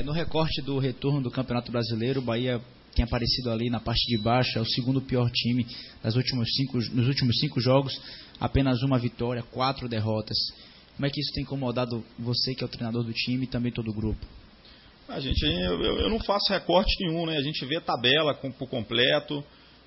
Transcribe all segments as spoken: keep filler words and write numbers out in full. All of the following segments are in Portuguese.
no recorte do retorno do Campeonato Brasileiro, o Bahia tem aparecido ali na parte de baixo, é o segundo pior time das últimos cinco, nos últimos cinco jogos, apenas uma vitória, quatro derrotas. Como é que isso tem incomodado você, que é o treinador do time, e também todo o grupo? A gente, eu, eu não faço recorte nenhum, né? A gente vê a tabela com, por completo,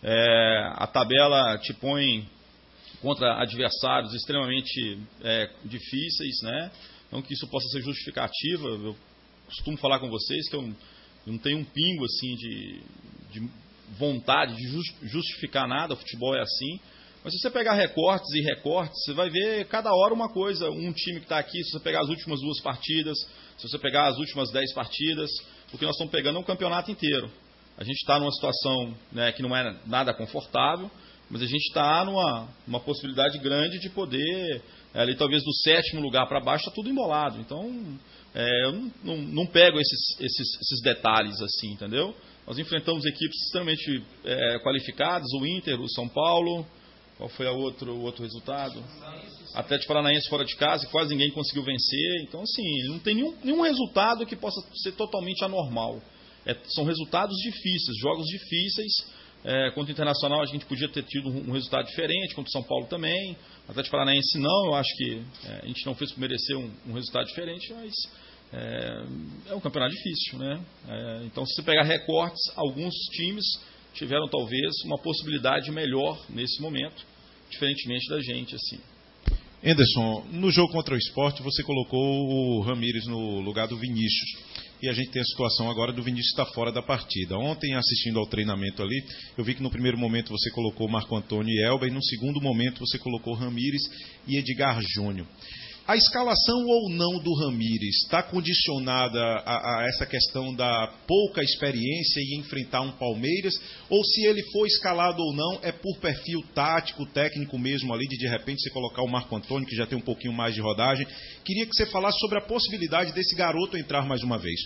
é, a tabela te põe contra adversários extremamente é, difíceis, né? Não que isso possa ser justificativa. Eu costumo falar com vocês que eu, eu não tenho um pingo assim de, de vontade de justificar nada. O futebol é assim. Mas se você pegar recortes e recortes, você vai ver cada hora uma coisa. Um time que está aqui, se você pegar as últimas duas partidas, se você pegar as últimas dez partidas, o que nós estamos pegando é um campeonato inteiro. A gente está numa situação, né, que não é nada confortável, mas a gente está numa uma possibilidade grande de poder, ali talvez do sétimo lugar para baixo, está tudo embolado. Então, é, eu não, não, não pego esses, esses, esses detalhes assim, entendeu? Nós enfrentamos equipes extremamente é, qualificadas, o Inter, o São Paulo. Qual foi a outro, o outro resultado? Atlético Paranaense fora de casa, que quase ninguém conseguiu vencer. Então, assim, não tem nenhum, nenhum resultado que possa ser totalmente anormal. É, são resultados difíceis, jogos difíceis. É, contra o Internacional a gente podia ter tido um, um resultado diferente, contra o São Paulo também. Atlético Paranaense não, eu acho que é, a gente não fez por merecer um, um resultado diferente, mas é, é um campeonato difícil, né? É, então, se você pegar recortes, alguns times tiveram talvez uma possibilidade melhor nesse momento, diferentemente da gente, assim. Anderson, no jogo contra o Sport, você colocou o Ramírez no lugar do Vinícius. E a gente tem a situação agora do Vinícius estar fora da partida. Ontem, assistindo ao treinamento ali, eu vi que no primeiro momento você colocou Marco Antônio e Elber, e no segundo momento você colocou Ramírez e Edgar Júnior. A escalação ou não do Ramírez está condicionada a, a essa questão da pouca experiência em enfrentar um Palmeiras? Ou se ele for escalado ou não, é por perfil tático, técnico mesmo ali, de de repente você colocar o Marco Antônio, que já tem um pouquinho mais de rodagem? Queria que você falasse sobre a possibilidade desse garoto entrar mais uma vez.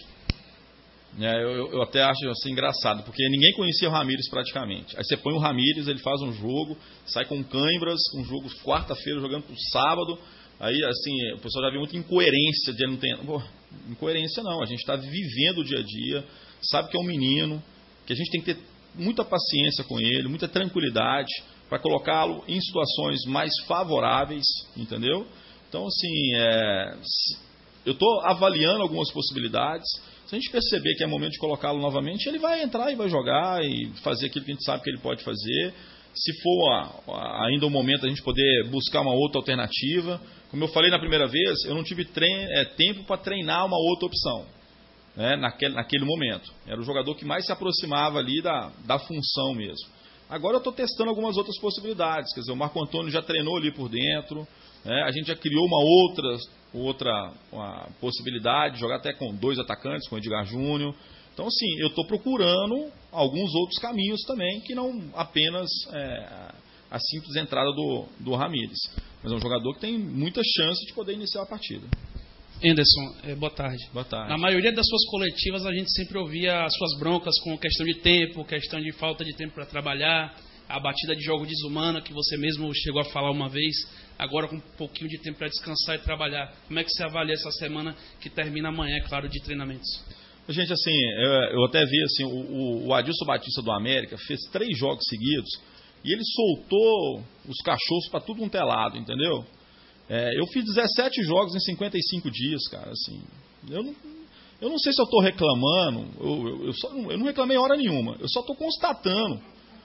É, eu, eu até acho assim, engraçado, porque ninguém conhecia o Ramírez praticamente. Aí você põe o Ramírez, ele faz um jogo, sai com cãibras, um jogo quarta-feira jogando pro sábado. Aí, assim, o pessoal já viu muita incoerência de ele não ter... Pô, incoerência não, a gente está vivendo o dia a dia, sabe que é um menino, que a gente tem que ter muita paciência com ele, muita tranquilidade, para colocá-lo em situações mais favoráveis, entendeu? Então, assim, é... eu estou avaliando algumas possibilidades. Se a gente perceber que é momento de colocá-lo novamente, ele vai entrar e vai jogar e fazer aquilo que a gente sabe que ele pode fazer. Se for a, a, ainda o momento a gente poder buscar uma outra alternativa. Como eu falei na primeira vez, eu não tive trein, é, tempo para treinar uma outra opção, né, naquele, naquele momento. Era o jogador que mais se aproximava ali da, da função mesmo. Agora eu estou testando algumas outras possibilidades. Quer dizer, o Marco Antônio já treinou ali por dentro, né, a gente já criou uma outra, outra uma possibilidade de jogar até com dois atacantes, com o Edgar Júnior. Então, assim, eu estou procurando alguns outros caminhos também, que não apenas é, a simples entrada do, do Ramírez. Mas é um jogador que tem muita chance de poder iniciar a partida. Anderson, é, boa tarde. Boa tarde. Na maioria das suas coletivas, a gente sempre ouvia as suas broncas com questão de tempo, questão de falta de tempo para trabalhar, a batida de jogo desumana, que você mesmo chegou a falar uma vez, agora com um pouquinho de tempo para descansar e trabalhar. Como é que você avalia essa semana que termina amanhã, é claro, de treinamentos? Gente, assim, eu até vi assim, o, o Adilson Batista do América fez três jogos seguidos e ele soltou os cachorros para tudo um telado, entendeu? É, eu fiz dezessete jogos em cinquenta e cinco dias, cara, assim. Eu não, eu não sei se eu estou reclamando, eu, eu, eu, só, eu não reclamei hora nenhuma, eu só estou constatando.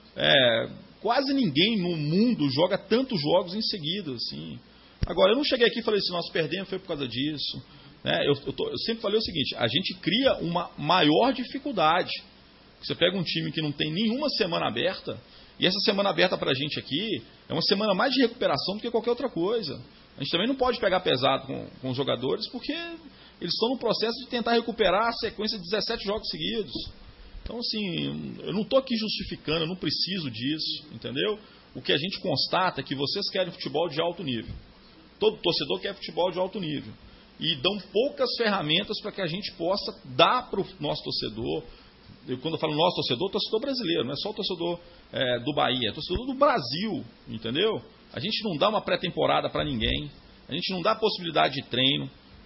É, quase ninguém no mundo joga tantos jogos em seguida, assim. Agora, eu não cheguei aqui e falei assim, nós perdemos, foi por causa disso. Eu, eu, tô, eu sempre falei o seguinte, a gente cria uma maior dificuldade. Você pega um time que não tem nenhuma semana aberta, e essa semana aberta para a gente aqui é uma semana mais de recuperação do que qualquer outra coisa. A gente também não pode pegar pesado com, com os jogadores, porque eles estão no processo de tentar recuperar a sequência de dezessete jogos seguidos. Então, assim, eu não estou aqui justificando, eu não preciso disso, entendeu? O que a gente constata é que vocês querem futebol de alto nível. Todo torcedor quer futebol de alto nível. E dão poucas ferramentas para que a gente possa dar para o nosso torcedor. Eu, quando eu falo nosso torcedor, torcedor brasileiro, não é só o torcedor é, do Bahia, é torcedor do Brasil, entendeu? A gente não dá uma pré-temporada para ninguém, a gente não dá possibilidade de treino,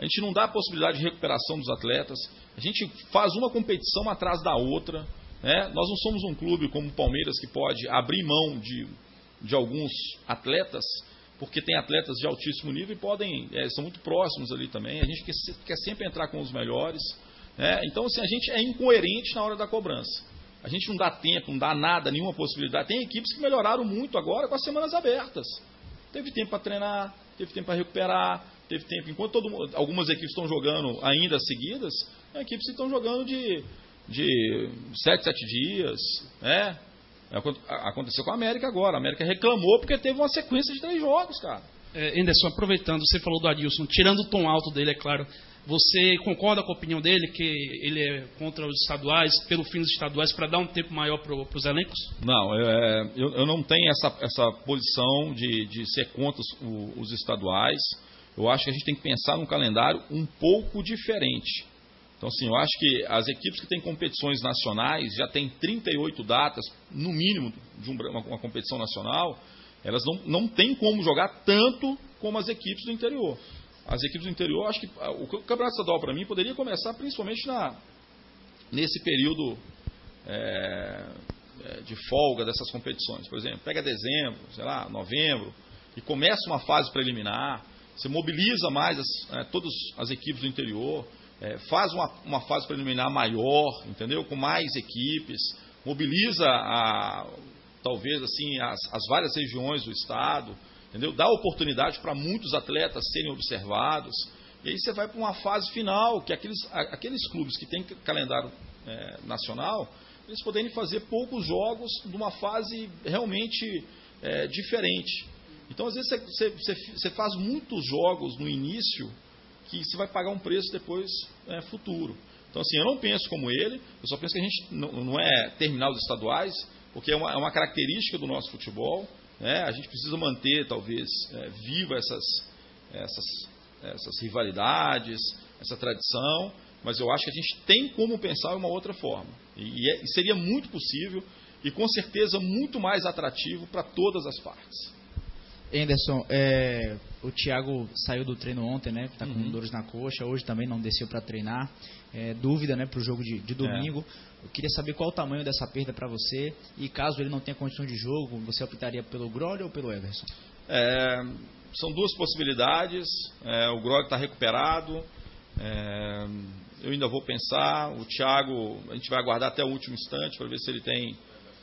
a gente não dá a possibilidade de recuperação dos atletas, a gente faz uma competição atrás da outra, né? Nós não somos um clube como o Palmeiras que pode abrir mão de, de alguns atletas, porque tem atletas de altíssimo nível e podem, é, são muito próximos ali também, a gente quer, quer sempre entrar com os melhores, né? Então assim, a gente é incoerente na hora da cobrança. A gente não dá tempo, não dá nada, nenhuma possibilidade. Tem equipes que melhoraram muito agora com as semanas abertas. Teve tempo para treinar, teve tempo para recuperar, teve tempo. Enquanto todo, algumas equipes estão jogando ainda seguidas, tem equipes que estão jogando de, de sete, sete dias. Né? Aconteceu com a América agora. A América reclamou porque teve uma sequência de três jogos, cara. É, Anderson, aproveitando, você falou do Adilson, tirando o tom alto dele, é claro. Você concorda com a opinião dele, que ele é contra os estaduais, pelo fim dos estaduais, para dar um tempo maior para os elencos? Não, é, eu, eu não tenho essa, essa posição de, de ser contra os, os estaduais. Eu acho que a gente tem que pensar num calendário um pouco diferente. Então, assim, eu acho que as equipes que têm competições nacionais já têm trinta e oito datas, no mínimo, de uma, uma competição nacional, elas não, não têm como jogar tanto como as equipes do interior. As equipes do interior, acho que o campeonato estadual para mim poderia começar principalmente na, nesse período é, de folga dessas competições. Por exemplo, pega dezembro, sei lá, novembro, e começa uma fase preliminar, você mobiliza mais as, é, todas as equipes do interior, é, faz uma, uma fase preliminar maior, entendeu? Com mais equipes, mobiliza a, talvez assim as, as várias regiões do estado. Entendeu? Dá oportunidade para muitos atletas serem observados. E aí você vai para uma fase final, que aqueles, aqueles clubes que têm calendário é, nacional, eles poderem fazer poucos jogos de uma fase realmente é, diferente. Então, às vezes, você, você, você faz muitos jogos no início que você vai pagar um preço depois é, futuro. Então, assim, eu não penso como ele, eu só penso que a gente não, não é terminar os estaduais, porque é uma, é uma característica do nosso futebol. É, a gente precisa manter, talvez, é, viva essas, essas, essas rivalidades, essa tradição, mas eu acho que a gente tem como pensar de uma outra forma. E, e, é, e seria muito possível e, com certeza, muito mais atrativo para todas as partes. Anderson, é, o Thiago saiu do treino ontem, né? Está com Uhum. dores na coxa, hoje também não desceu para treinar. É, dúvida, né, para o jogo de, de domingo. É. Eu queria saber qual o tamanho dessa perda para você e caso ele não tenha condição de jogo, você optaria pelo Grolli ou pelo Everson? É, são duas possibilidades. É, o Grolli está recuperado. É, eu ainda vou pensar. O Thiago, a gente vai aguardar até o último instante para ver se ele tem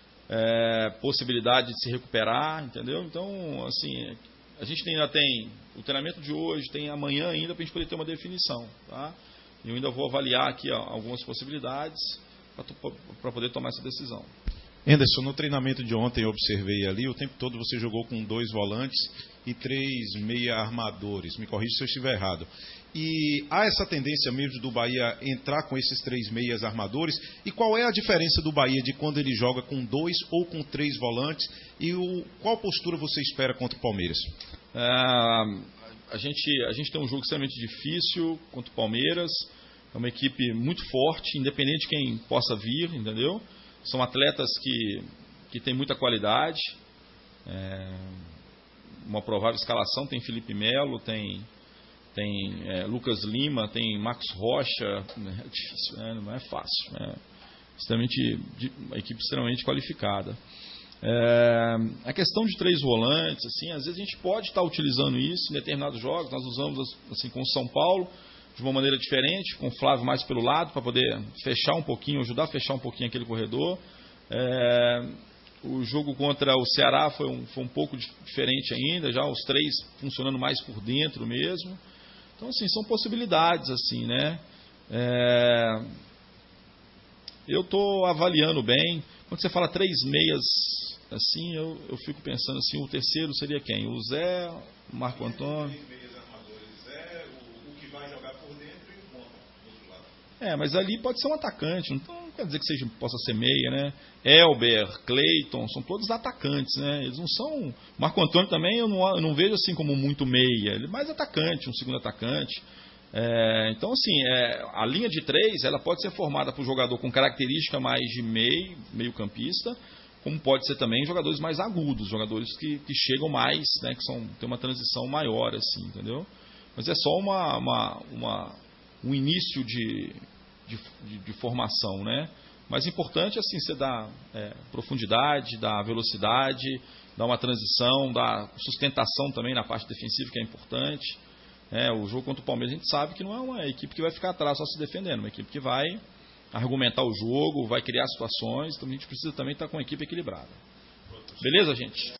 é, possibilidade de se recuperar, entendeu? Então, assim, a gente ainda tem o treinamento de hoje, tem amanhã ainda para a gente poder ter uma definição, tá? Eu ainda vou avaliar aqui ó, algumas possibilidades para poder tomar essa decisão. Anderson, no treinamento de ontem eu observei ali, o tempo todo você jogou com dois volantes e três meia armadores. Me corrija se eu estiver errado. E há essa tendência mesmo do Bahia entrar com esses três meias armadores? E qual é a diferença do Bahia de quando ele joga com dois ou com três volantes? E o, qual postura você espera contra o Palmeiras? É... A gente, a gente tem um jogo extremamente difícil contra o Palmeiras. É uma equipe muito forte, independente de quem possa vir, entendeu? São atletas que, que têm muita qualidade. É, uma provável escalação tem Felipe Melo, tem, tem é, Lucas Lima, tem Marcos Rocha. É difícil, né? Não é fácil. É extremamente, uma equipe extremamente qualificada. É, a questão de três volantes, assim, às vezes a gente pode estar utilizando isso em determinados jogos. Nós usamos assim com o São Paulo de uma maneira diferente, com o Flávio mais pelo lado para poder fechar um pouquinho, ajudar a fechar um pouquinho aquele corredor. É, o jogo contra o Ceará foi um, foi um pouco diferente ainda, já os três funcionando mais por dentro mesmo. Então, assim, são possibilidades, assim, né? É, eu estou avaliando bem. Quando você fala três meias, assim, eu, eu fico pensando assim, o terceiro seria quem? O Zé, o Marco Antônio. Três meias armadores, Zé, o, o que vai jogar por dentro e o ponta do outro lado. É, mas ali pode ser um atacante, então não quer dizer que seja, possa ser meia, né? Elber, Cleiton, são todos atacantes, né? Eles não são... Marco Antônio também eu não, eu não vejo assim como muito meia, ele é mais atacante, um segundo atacante. É, então, assim, é, a linha de três ela pode ser formada por jogador com característica mais de meio, meio campista, como pode ser também jogadores mais agudos, jogadores que, que chegam mais, né, que são, tem uma transição maior, assim, entendeu? mas é só uma, uma, uma, um início de, de, de, de formação, né? Mas importante assim, você dar é, profundidade, dar velocidade, dar uma transição, dar sustentação também na parte defensiva, que é importante. É, o jogo contra o Palmeiras a gente sabe que não é uma equipe que vai ficar atrás só se defendendo, uma equipe que vai argumentar o jogo, vai criar situações, então a gente precisa também estar com uma equipe equilibrada. Beleza, gente?